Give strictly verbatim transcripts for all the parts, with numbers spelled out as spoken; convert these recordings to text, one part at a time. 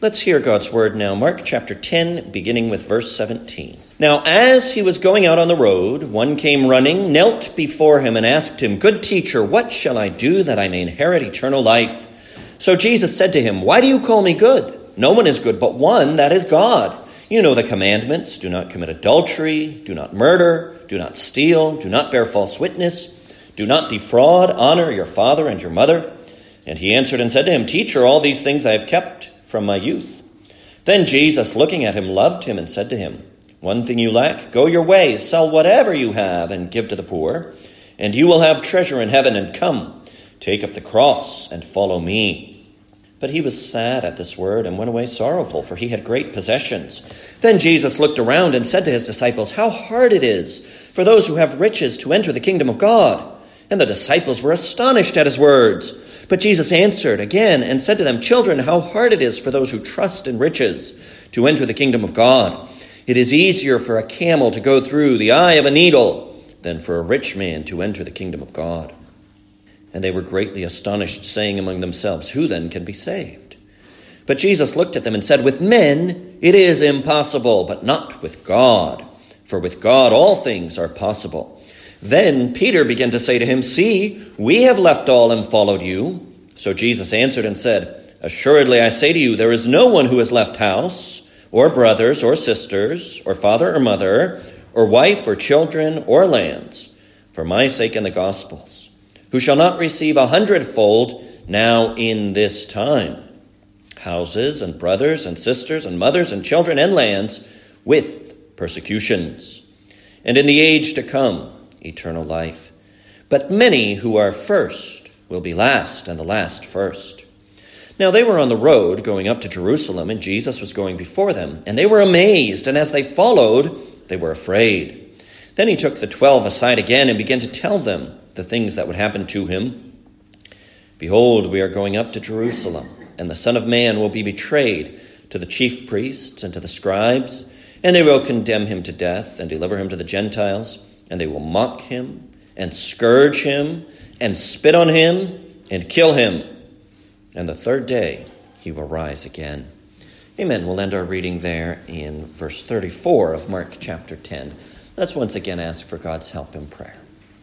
Let's hear God's word now. Mark chapter ten, beginning with verse seventeen. Now, as he was going out on the road, one came running, knelt before him, and asked him, "Good teacher, what shall I do that I may inherit eternal life?" So Jesus said to him, "Why do you call me good? No one is good but one, that is God. You know the commandments. Do not commit adultery, do not murder, do not steal, do not bear false witness, do not defraud, honor your father and your mother." And he answered and said to him, "Teacher, all these things I have kept from my youth." Then Jesus, looking at him, loved him and said to him, "One thing you lack, go your way, sell whatever you have and give to the poor, and you will have treasure in heaven, and come, take up the cross and follow me." But he was sad at this word and went away sorrowful, for he had great possessions. Then Jesus looked around and said to his disciples, "How hard it is for those who have riches to enter the kingdom of God." And the disciples were astonished at his words. But Jesus answered again and said to them, "Children, how hard it is for those who trust in riches to enter the kingdom of God. It is easier for a camel to go through the eye of a needle than for a rich man to enter the kingdom of God." And they were greatly astonished, saying among themselves, "Who then can be saved?" But Jesus looked at them and said, "With men it is impossible, but not with God. For with God all things are possible." Then Peter began to say to him, "See, we have left all and followed you." So Jesus answered and said, "Assuredly I say to you, there is no one who has left house, or brothers, or sisters, or father or mother, or wife, or children, or lands, for my sake and the gospel's, who shall not receive a hundredfold now in this time, houses and brothers and sisters and mothers and children and lands, with persecutions, and in the age to come eternal life. But many who are first will be last, and the last first." Now they were on the road going up to Jerusalem, and Jesus was going before them. And they were amazed, and as they followed, they were afraid. Then he took the twelve aside again and began to tell them the things that would happen to him. "Behold, we are going up to Jerusalem, and the Son of Man will be betrayed to the chief priests and to the scribes, and they will condemn him to death and deliver him to the Gentiles. And they will mock him and scourge him and spit on him and kill him. And the third day he will rise again." Amen. We'll end our reading there in verse thirty-four of Mark chapter ten. Let's once again ask for God's help in prayer.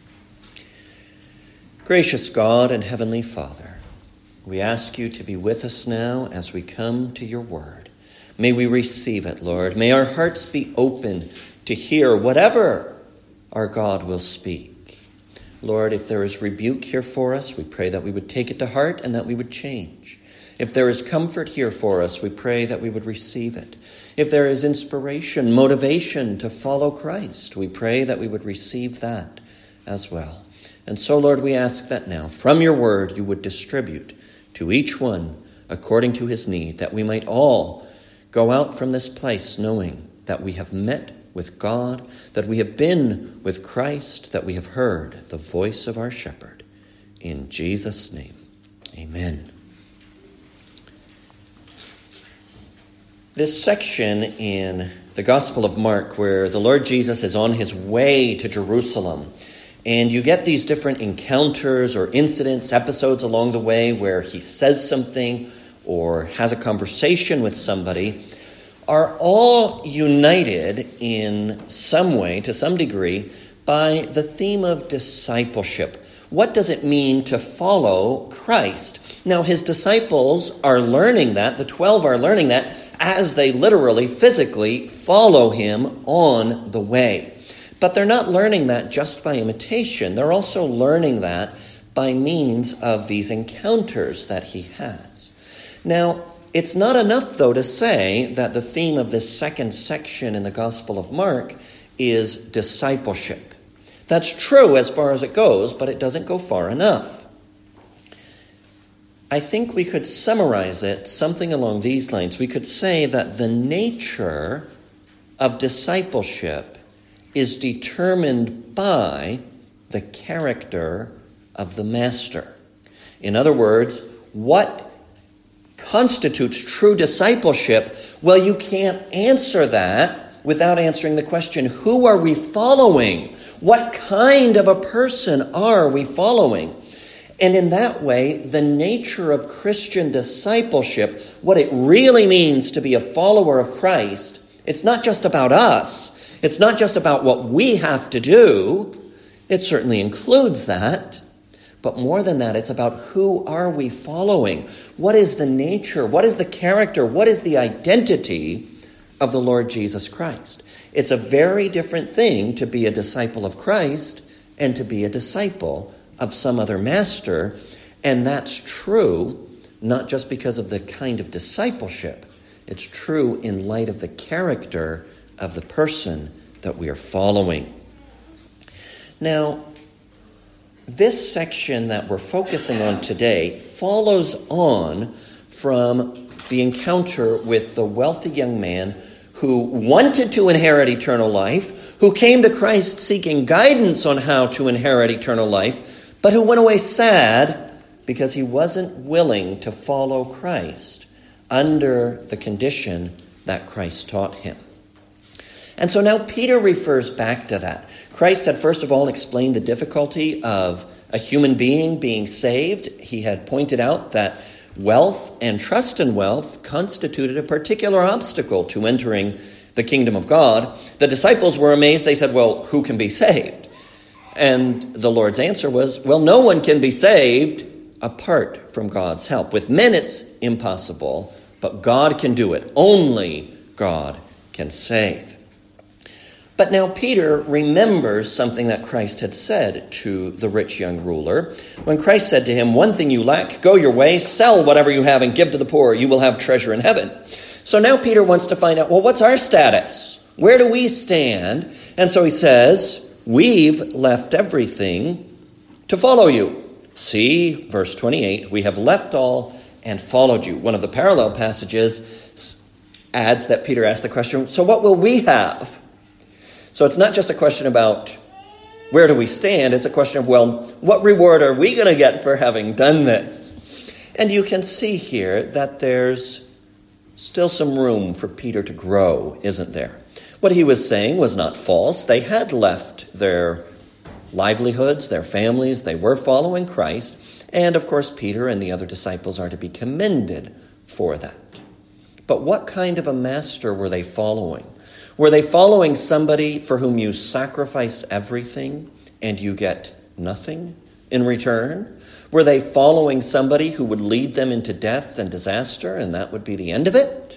Gracious God and Heavenly Father, we ask you to be with us now as we come to your word. May we receive it, Lord. May our hearts be open to hear whatever our God will speak. Lord, if there is rebuke here for us, we pray that we would take it to heart and that we would change. If there is comfort here for us, we pray that we would receive it. If there is inspiration, motivation to follow Christ, we pray that we would receive that as well. And so, Lord, we ask that now, from your word, you would distribute to each one according to his need, that we might all go out from this place knowing that we have met with God, that we have been with Christ, that we have heard the voice of our shepherd. In Jesus' name, amen. This section in the Gospel of Mark, where the Lord Jesus is on his way to Jerusalem, and you get these different encounters or incidents, episodes along the way where he says something or has a conversation with somebody, are all united in some way, to some degree, by the theme of discipleship. What does it mean to follow Christ? Now, his disciples are learning that, the twelve are learning that, as they literally, physically follow him on the way. But they're not learning that just by imitation. They're also learning that by means of these encounters that he has. Now, it's not enough, though, to say that the theme of this second section in the Gospel of Mark is discipleship. That's true as far as it goes, but it doesn't go far enough. I think we could summarize it something along these lines. We could say that the nature of discipleship is determined by the character of the master. In other words, what constitutes true discipleship? Well, you can't answer that without answering the question, who are we following? What kind of a person are we following? And in that way, the nature of Christian discipleship, what it really means to be a follower of Christ, it's not just about us. It's not just about what we have to do. It certainly includes that. But more than that, it's about who are we following? What is the nature? What is the character? What is the identity of the Lord Jesus Christ? It's a very different thing to be a disciple of Christ and to be a disciple of some other master. And that's true not just because of the kind of discipleship. It's true in light of the character of the person that we are following. Now, this section that we're focusing on today follows on from the encounter with the wealthy young man who wanted to inherit eternal life, who came to Christ seeking guidance on how to inherit eternal life, but who went away sad because he wasn't willing to follow Christ under the condition that Christ taught him. And so now Peter refers back to that. Christ had first of all explained the difficulty of a human being being saved. He had pointed out that wealth and trust in wealth constituted a particular obstacle to entering the kingdom of God. The disciples were amazed. They said, well, who can be saved? And the Lord's answer was, well, no one can be saved apart from God's help. With men, it's impossible, but God can do it. Only God can save. But now Peter remembers something that Christ had said to the rich young ruler. When Christ said to him, one thing you lack, go your way, sell whatever you have and give to the poor. You will have treasure in heaven. So now Peter wants to find out, well, what's our status? Where do we stand? And so he says, we've left everything to follow you. See, verse twenty-eight, we have left all and followed you. One of the parallel passages adds that Peter asked the question, so what will we have? So it's not just a question about where do we stand, it's a question of, well, what reward are we going to get for having done this? And you can see here that there's still some room for Peter to grow, isn't there? What he was saying was not false. They had left their livelihoods, their families, they were following Christ, and of course Peter and the other disciples are to be commended for that. But what kind of a master were they following? Were they following somebody for whom you sacrifice everything and you get nothing in return? Were they following somebody who would lead them into death and disaster, and that would be the end of it?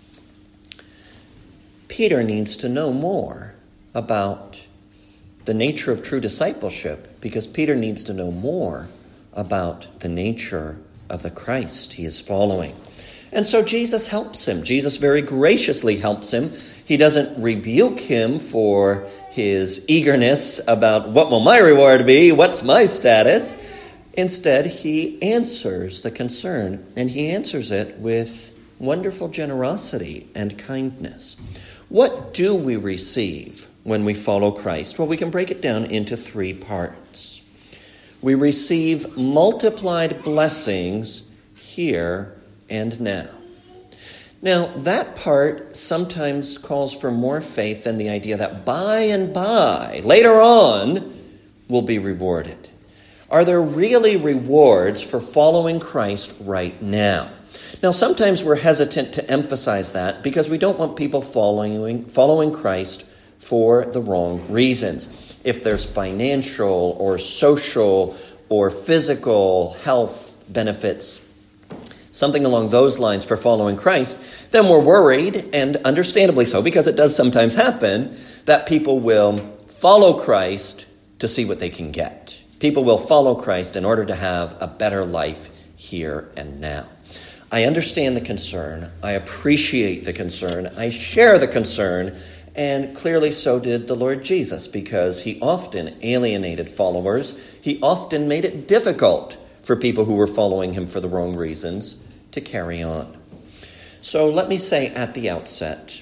Peter needs to know more about the nature of true discipleship, because Peter needs to know more about the nature of the Christ he is following. And so Jesus helps him. Jesus very graciously helps him. He doesn't rebuke him for his eagerness about what will my reward be, what's my status. Instead, he answers the concern, and he answers it with wonderful generosity and kindness. What do we receive when we follow Christ? Well, we can break it down into three parts. We receive multiplied blessings here and now. Now, that part sometimes calls for more faith than the idea that by and by, later on, we'll be rewarded. Are there really rewards for following Christ right now? Now, sometimes we're hesitant to emphasize that because we don't want people following, following Christ for the wrong reasons. If there's financial or social or physical health benefits, something along those lines for following Christ, then we're worried, and understandably so, because it does sometimes happen, that people will follow Christ to see what they can get. People will follow Christ in order to have a better life here and now. I understand the concern. I appreciate the concern. I share the concern. And clearly so did the Lord Jesus, because he often alienated followers. He often made it difficult for people who were following him for the wrong reasons to carry on. So let me say at the outset,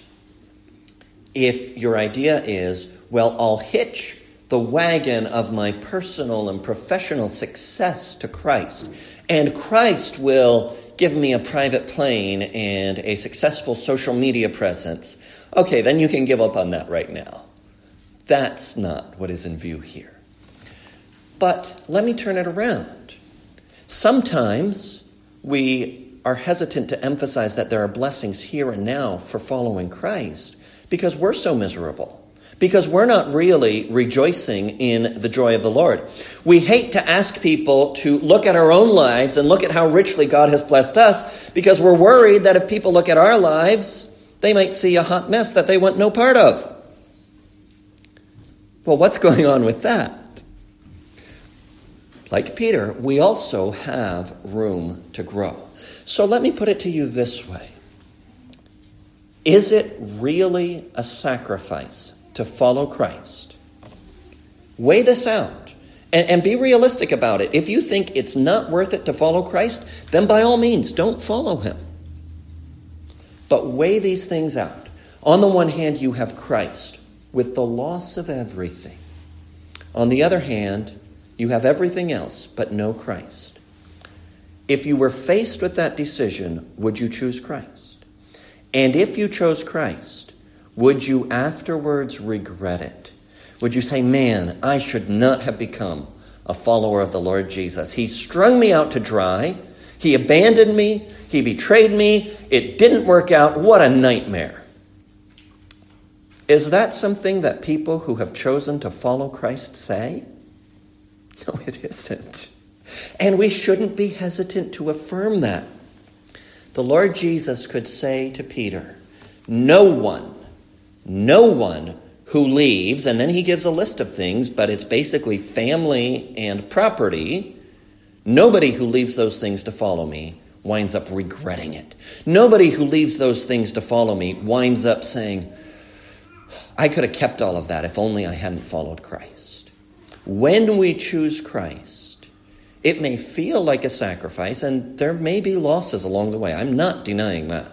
if your idea is, well, I'll hitch the wagon of my personal and professional success to Christ, and Christ will give me a private plane and a successful social media presence, okay, then you can give up on that right now. That's not what is in view here. But let me turn it around. Sometimes we are hesitant to emphasize that there are blessings here and now for following Christ because we're so miserable, because we're not really rejoicing in the joy of the Lord. We hate to ask people to look at our own lives and look at how richly God has blessed us because we're worried that if people look at our lives, they might see a hot mess that they want no part of. Well, what's going on with that? Like Peter, we also have room to grow. So let me put it to you this way. Is it really a sacrifice to follow Christ? Weigh this out and, and be realistic about it. If you think it's not worth it to follow Christ, then by all means, don't follow him. But weigh these things out. On the one hand, you have Christ with the loss of everything. On the other hand, you have everything else but no Christ. If you were faced with that decision, would you choose Christ? And if you chose Christ, would you afterwards regret it? Would you say, man, I should not have become a follower of the Lord Jesus. He strung me out to dry. He abandoned me. He betrayed me. It didn't work out. What a nightmare. Is that something that people who have chosen to follow Christ say? No, it isn't. And we shouldn't be hesitant to affirm that. The Lord Jesus could say to Peter, no one, no one who leaves, and then he gives a list of things, but it's basically family and property. Nobody who leaves those things to follow me winds up regretting it. Nobody who leaves those things to follow me winds up saying, I could have kept all of that if only I hadn't followed Christ. When we choose Christ, it may feel like a sacrifice, and there may be losses along the way. I'm not denying that.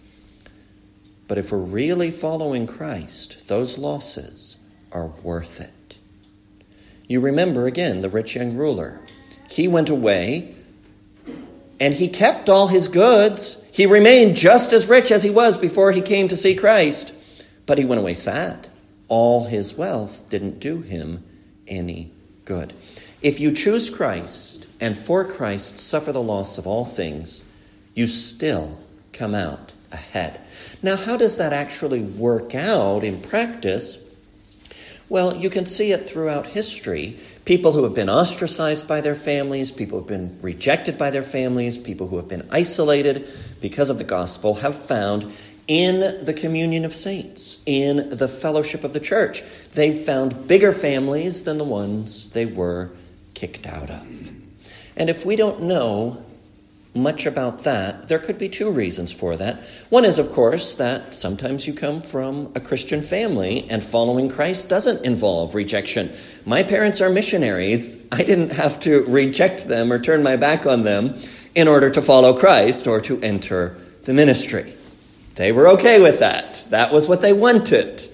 But if we're really following Christ, those losses are worth it. You remember, again, the rich young ruler. He went away, and he kept all his goods. He remained just as rich as he was before he came to see Christ. But he went away sad. All his wealth didn't do him any good. If you choose Christ and for Christ suffer the loss of all things, you still come out ahead. Now, how does that actually work out in practice? Well, you can see it throughout history. People who have been ostracized by their families, people who have been rejected by their families, people who have been isolated because of the gospel have found in the communion of saints, in the fellowship of the church, they've found bigger families than the ones they were kicked out of. And if we don't know much about that, there could be two reasons for that. One is, of course, that sometimes you come from a Christian family and following Christ doesn't involve rejection. My parents are missionaries. I didn't have to reject them or turn my back on them in order to follow Christ or to enter the ministry. They were okay with that. That was what they wanted.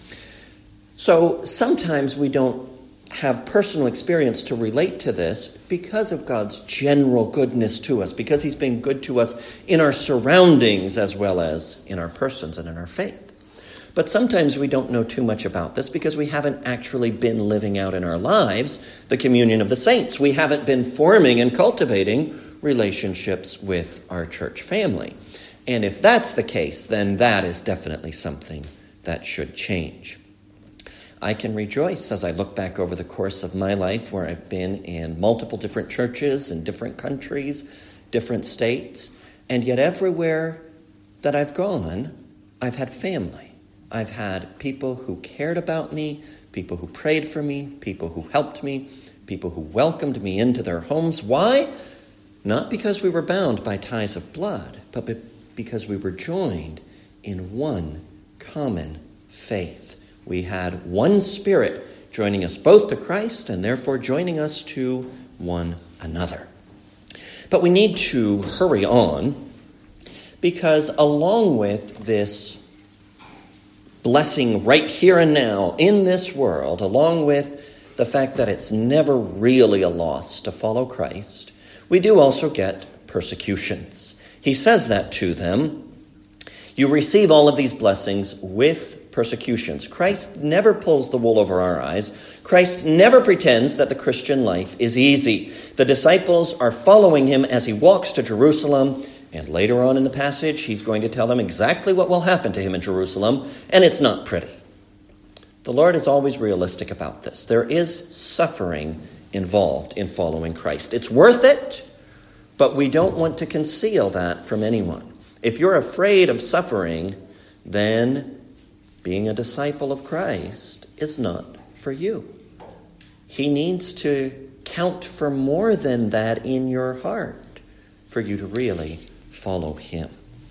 So sometimes we don't have personal experience to relate to this because of God's general goodness to us, because he's been good to us in our surroundings as well as in our persons and in our faith. But sometimes we don't know too much about this because we haven't actually been living out in our lives the communion of the saints. We haven't been forming and cultivating relationships with our church family. And if that's the case, then that is definitely something that should change. I can rejoice as I look back over the course of my life where I've been in multiple different churches in different countries, different states, and yet everywhere that I've gone, I've had family. I've had people who cared about me, people who prayed for me, people who helped me, people who welcomed me into their homes. Why? Not because we were bound by ties of blood, but because we were joined in one common faith. We had one Spirit joining us both to Christ and therefore joining us to one another. But we need to hurry on because along with this blessing right here and now in this world, along with the fact that it's never really a loss to follow Christ, we do also get persecutions. He says that to them. You receive all of these blessings with persecutions. Christ never pulls the wool over our eyes. Christ never pretends that the Christian life is easy. The disciples are following him as he walks to Jerusalem, and later on in the passage, he's going to tell them exactly what will happen to him in Jerusalem, and it's not pretty. The Lord is always realistic about this. There is suffering involved in following Christ. It's worth it, but we don't want to conceal that from anyone. If you're afraid of suffering, then being a disciple of Christ is not for you. He needs to count for more than that in your heart for you to really follow him.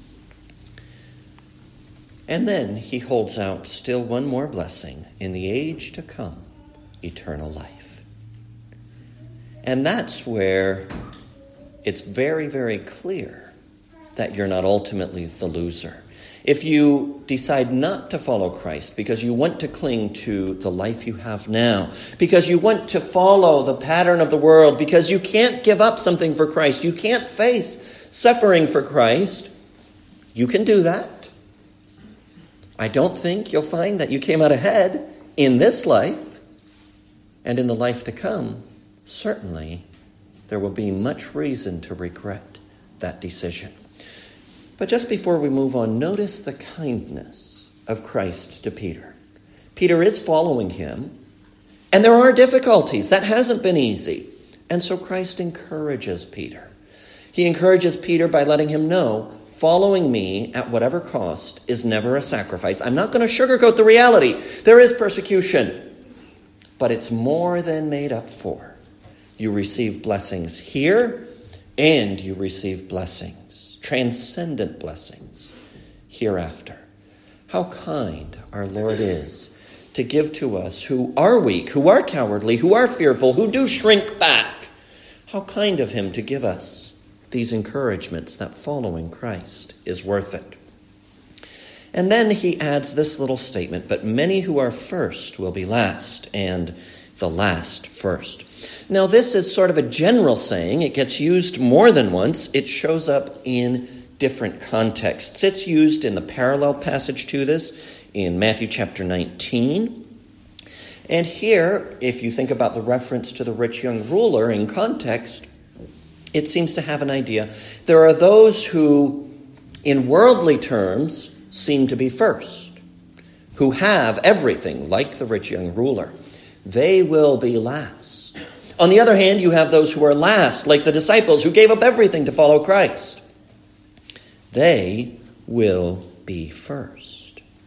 And then he holds out still one more blessing in the age to come, eternal life. And that's where it's very, very clear that you're not ultimately the loser. If you decide not to follow Christ because you want to cling to the life you have now, because you want to follow the pattern of the world, because you can't give up something for Christ, you can't face suffering for Christ, you can do that. I don't think you'll find that you came out ahead in this life, and in the life to come, certainly there will be much reason to regret that decision. But just before we move on, notice the kindness of Christ to Peter. Peter is following him, and there are difficulties. That hasn't been easy. And so Christ encourages Peter. He encourages Peter by letting him know, following me at whatever cost is never a sacrifice. I'm not going to sugarcoat the reality. There is persecution, but it's more than made up for. You receive blessings here, and you receive blessings, transcendent blessings, hereafter. How kind our Lord is to give to us who are weak, who are cowardly, who are fearful, who do shrink back. How kind of him to give us these encouragements that following Christ is worth it. And then he adds this little statement, but many who are first will be last, and the last first. Now, this is sort of a general saying. It gets used more than once. It shows up in different contexts. It's used in the parallel passage to this in Matthew chapter nineteen. And here, if you think about the reference to the rich young ruler in context, it seems to have an idea. There are those who, in worldly terms, seem to be first, who have everything, like the rich young ruler. They will be last. On the other hand, you have those who are last, like the disciples who gave up everything to follow Christ. They will be first.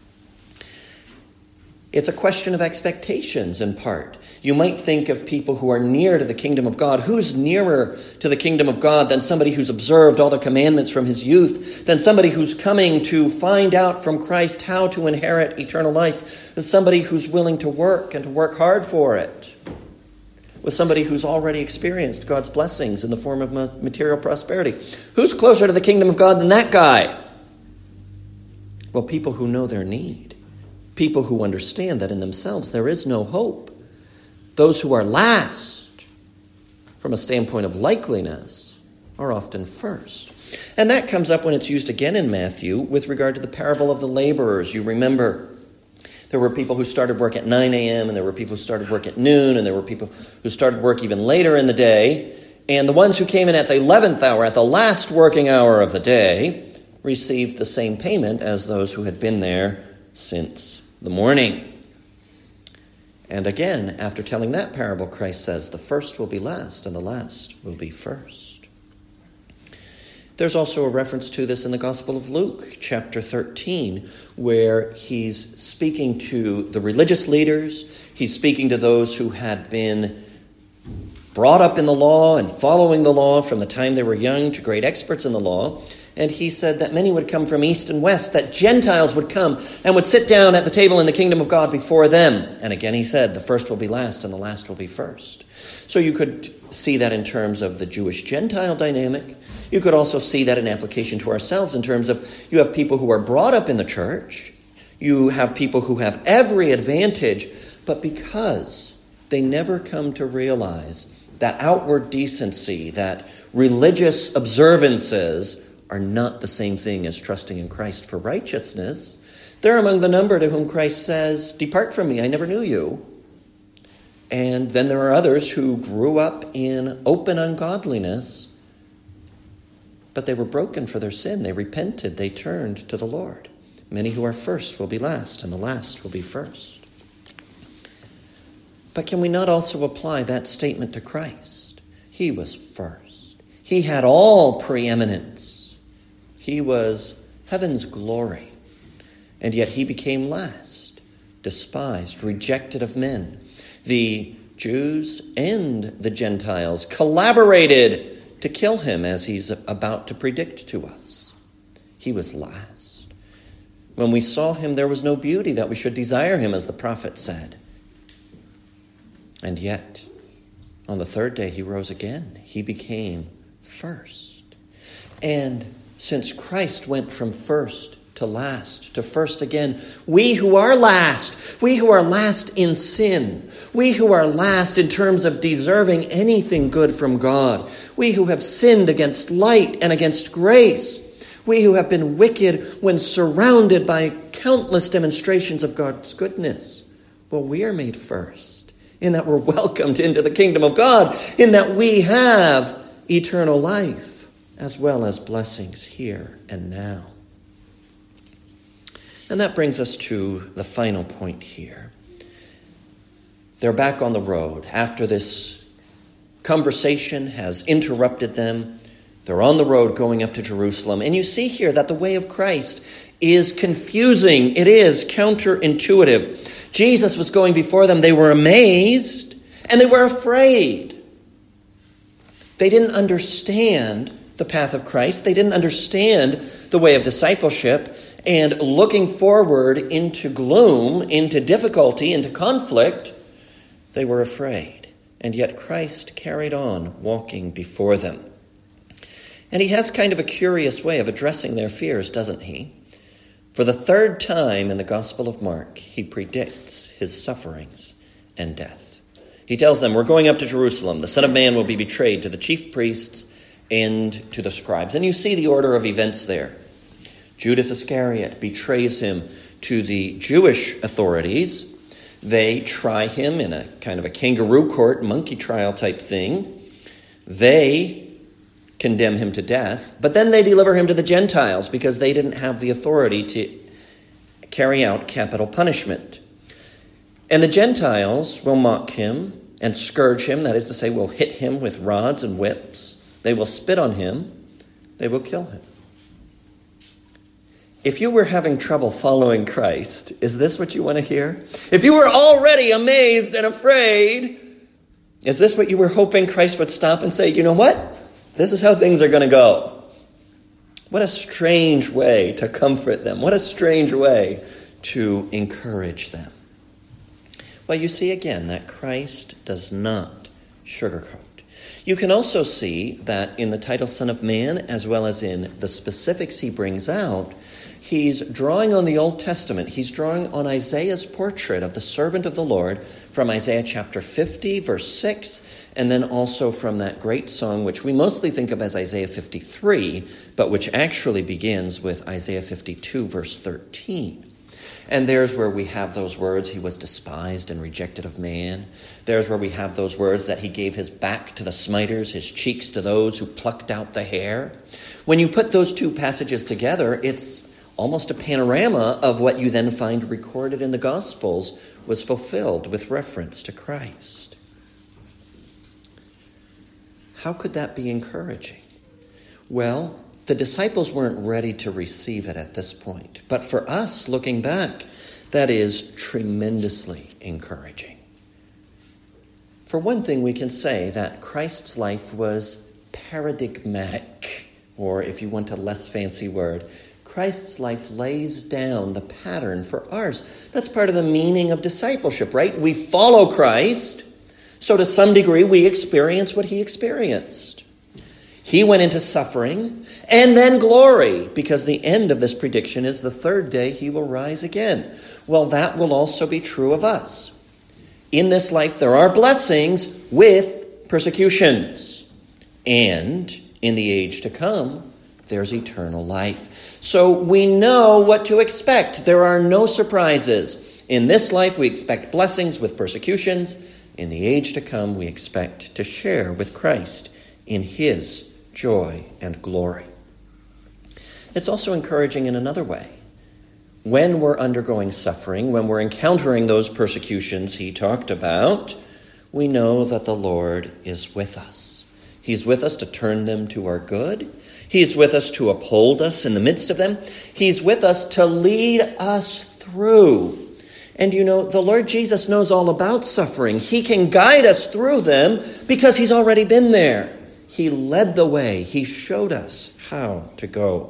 It's a question of expectations in part. You might think of people who are near to the kingdom of God. Who's nearer to the kingdom of God than somebody who's observed all the commandments from his youth, than somebody who's coming to find out from Christ how to inherit eternal life, than somebody who's willing to work and to work hard for it, with somebody who's already experienced God's blessings in the form of material prosperity? Who's closer to the kingdom of God than that guy? Well, people who know their need. People who understand that in themselves there is no hope. Those who are last, from a standpoint of likeliness, are often first. And that comes up when it's used again in Matthew with regard to the parable of the laborers. You remember, there were people who started work at nine a.m., and there were people who started work at noon, and there were people who started work even later in the day. And the ones who came in at the eleventh hour, at the last working hour of the day, received the same payment as those who had been there since the morning. And again, after telling that parable, Christ says, the first will be last, and the last will be first. There's also a reference to this in the Gospel of Luke, chapter thirteen, where he's speaking to the religious leaders. He's speaking to those who had been brought up in the law and following the law from the time they were young to great experts in the law. And he said that many would come from east and west, that Gentiles would come and would sit down at the table in the kingdom of God before them. And again he said, the first will be last and the last will be first. So you could see that in terms of the Jewish-Gentile dynamic. You could also see that in application to ourselves in terms of you have people who are brought up in the church. You have people who have every advantage, but because they never come to realize that outward decency, that religious observances are not the same thing as trusting in Christ for righteousness. They're among the number to whom Christ says, "Depart from me, I never knew you." And then there are others who grew up in open ungodliness, but they were broken for their sin. They repented. They turned to the Lord. Many who are first will be last, and the last will be first. But can we not also apply that statement to Christ? He was first. He had all preeminence. He was heaven's glory. And yet he became last, despised, rejected of men. The Jews and the Gentiles collaborated to kill him, as he's about to predict to us. He was last. When we saw him, there was no beauty that we should desire him, as the prophet said. And yet, on the third day, he rose again. He became first. And since Christ went from first to last, to first again, we who are last, we who are last in sin, we who are last in terms of deserving anything good from God, we who have sinned against light and against grace, we who have been wicked when surrounded by countless demonstrations of God's goodness, well, we are made first, in that we're welcomed into the kingdom of God, in that we have eternal life, as well as blessings here and now. And that brings us to the final point here. They're back on the road. After this conversation has interrupted them, they're on the road going up to Jerusalem. And you see here that the way of Christ is confusing. It is counterintuitive. Jesus was going before them. They were amazed and they were afraid. They didn't understand the path of Christ. They didn't understand the way of discipleship. And looking forward into gloom, into difficulty, into conflict, they were afraid. And yet Christ carried on walking before them. And he has kind of a curious way of addressing their fears, doesn't he? For the third time in the Gospel of Mark, he predicts his sufferings and death. He tells them, we're going up to Jerusalem. The Son of Man will be betrayed to the chief priests and to the scribes. And you see the order of events there. Judas Iscariot betrays him to the Jewish authorities. They try him in a kind of a kangaroo court, monkey trial type thing. They condemn him to death, but then they deliver him to the Gentiles because they didn't have the authority to carry out capital punishment. And the Gentiles will mock him and scourge him, that is to say, will hit him with rods and whips. They will spit on him. They will kill him. If you were having trouble following Christ, is this what you want to hear? If you were already amazed and afraid, is this what you were hoping Christ would stop and say, you know what? This is how things are going to go. What a strange way to comfort them. What a strange way to encourage them. Well, you see again that Christ does not sugarcoat. You can also see that in the title Son of Man, as well as in the specifics he brings out, he's drawing on the Old Testament. He's drawing on Isaiah's portrait of the servant of the Lord from Isaiah chapter fifty, verse six, and then also from that great song, which we mostly think of as Isaiah fifty-three, but which actually begins with Isaiah fifty-two, verse thirteen. And there's where we have those words, he was despised and rejected of man. There's where we have those words that he gave his back to the smiters, his cheeks to those who plucked out the hair. When you put those two passages together, it's almost a panorama of what you then find recorded in the Gospels was fulfilled with reference to Christ. How could that be encouraging? Well, the disciples weren't ready to receive it at this point. But for us, looking back, that is tremendously encouraging. For one thing, we can say that Christ's life was paradigmatic, or if you want a less fancy word, Christ's life lays down the pattern for ours. That's part of the meaning of discipleship, right? We follow Christ, so to some degree we experience what he experienced. He went into suffering and then glory, because the end of this prediction is the third day he will rise again. Well, that will also be true of us. In this life, there are blessings with persecutions. And in the age to come, there's eternal life. So we know what to expect. There are no surprises. In this life, we expect blessings with persecutions. In the age to come, we expect to share with Christ in his joy and glory. It's also encouraging in another way. When we're undergoing suffering, when we're encountering those persecutions he talked about, we know that the Lord is with us. He's with us to turn them to our good. He's with us to uphold us in the midst of them. He's with us to lead us through. And you know, the Lord Jesus knows all about suffering. He can guide us through them because he's already been there. He led the way. He showed us how to go.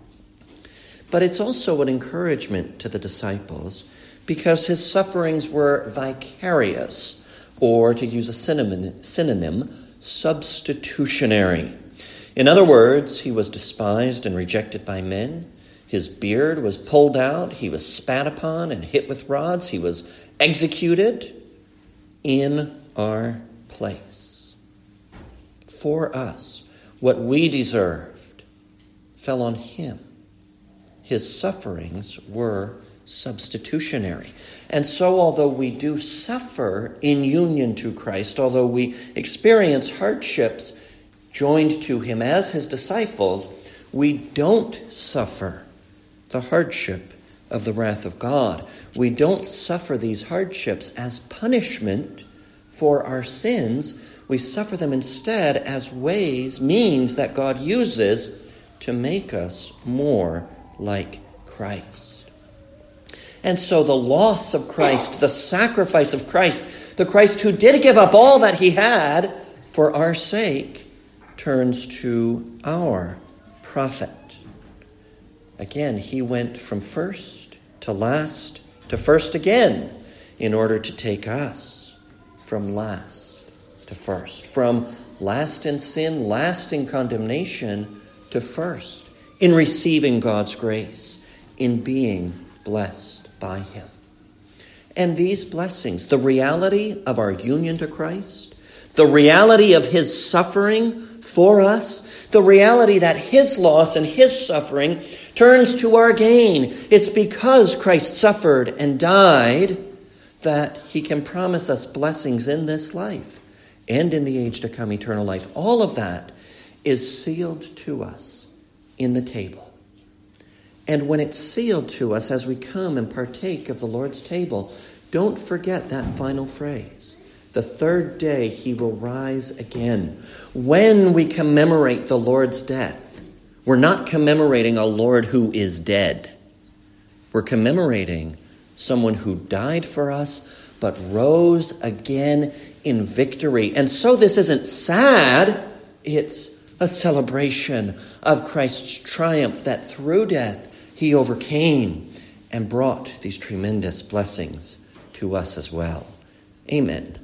But it's also an encouragement to the disciples because his sufferings were vicarious, or to use a synonym, synonym, substitutionary. In other words, he was despised and rejected by men. His beard was pulled out. He was spat upon and hit with rods. He was executed in our place. For us, what we deserved fell on him. His sufferings were substitutionary. And so although we do suffer in union to Christ, although we experience hardships joined to him as his disciples, we don't suffer the hardship of the wrath of God. We don't suffer these hardships as punishment for our sins. We suffer them instead as ways, means that God uses to make us more like Christ. And so the loss of Christ, the sacrifice of Christ, the Christ who did give up all that he had for our sake, turns to our profit. Again, he went from first to last to first again in order to take us from last to first, from last in sin, last in condemnation, to first in receiving God's grace, in being blessed by him. And these blessings, the reality of our union to Christ, the reality of his suffering for us, the reality that his loss and his suffering turns to our gain. It's because Christ suffered and died that he can promise us blessings in this life and in the age to come, eternal life. All of that is sealed to us in the table. And when it's sealed to us as we come and partake of the Lord's table, don't forget that final phrase. The third day he will rise again. When we commemorate the Lord's death, we're not commemorating a Lord who is dead. We're commemorating someone who died for us, but rose again in victory. And so this isn't sad. It's a celebration of Christ's triumph that through death he overcame and brought these tremendous blessings to us as well. Amen.